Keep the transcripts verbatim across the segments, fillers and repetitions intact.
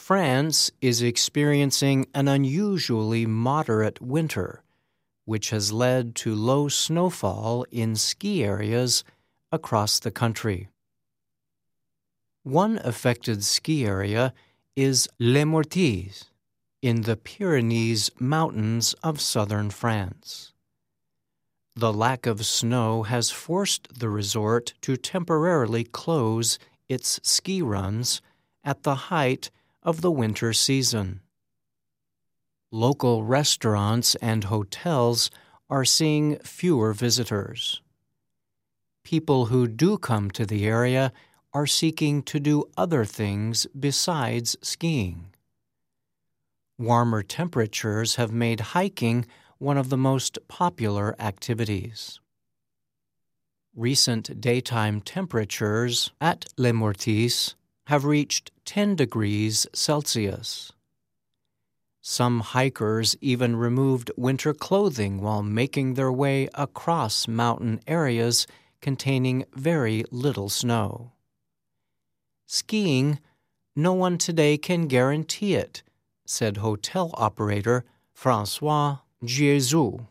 France is experiencing an unusually moderate winter, which has led to low snowfall in ski areas across the country. One affected ski area is Les Mortiers, in the Pyrenees Mountains of southern France. The lack of snow has forced the resort to temporarily close its ski runs at the height of the winter season. Local restaurants and hotels are seeing fewer visitors. People who do come to the area are seeking to do other things besides skiing. Warmer temperatures have made hiking one of the most popular activities. Recent daytime temperatures at Les Mortiers have reached ten degrees Celsius. Some hikers even removed winter clothing while making their way across mountain areas containing very little snow. Skiing, no one today can guarantee it, said hotel operator François Giezou.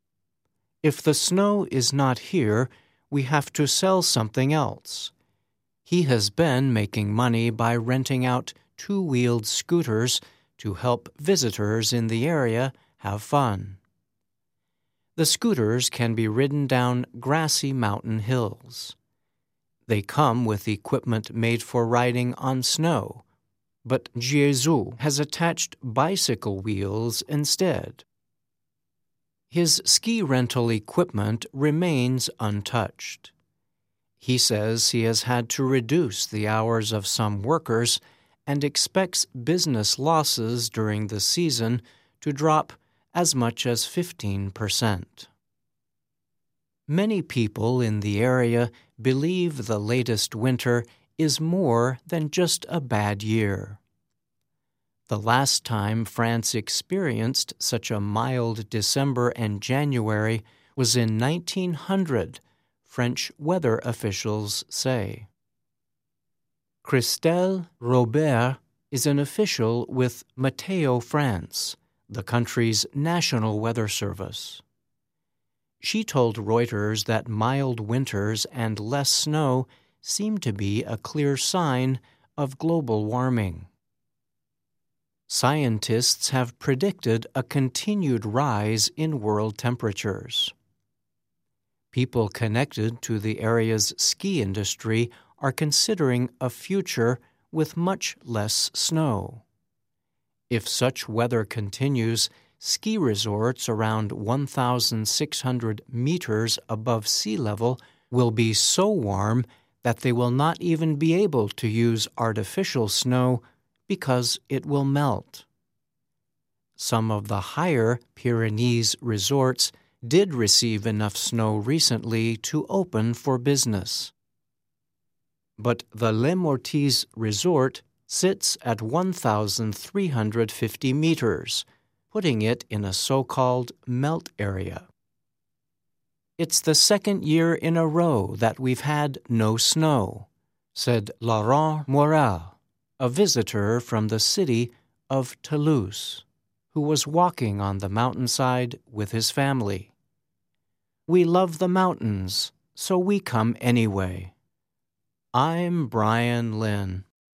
If the snow is not here, we have to sell something else. He has been making money by renting out two-wheeled scooters to help visitors in the area have fun. The scooters can be ridden down grassy mountain hills. They come with equipment made for riding on snow, but Giezou has attached bicycle wheels instead. His ski rental equipment remains untouched. He says he has had to reduce the hours of some workers and expects business losses during the season to drop as much as fifteen percent. Many people in the area believe the latest winter is more than just a bad year. The last time France experienced such a mild December and January was in nineteen hundred, French weather officials say. Christelle Robert is an official with Météo France, the country's national weather service. She told Reuters that mild winters and less snow seem to be a clear sign of global warming. Scientists have predicted a continued rise in world temperatures. People connected to the area's ski industry are considering a future with much less snow. If such weather continues, ski resorts around one thousand six hundred meters above sea level will be so warm that they will not even be able to use artificial snow because it will melt. Some of the higher Pyrenees resorts did receive enough snow recently to open for business. But the Les Mortiers resort sits at one thousand three hundred fifty meters, putting it in a so-called melt area. It's the second year in a row that we've had no snow, said Laurent Morel, a visitor from the city of Toulouse, who was walking on the mountainside with his family. We love the mountains, so we come anyway. I'm Brian Lynn.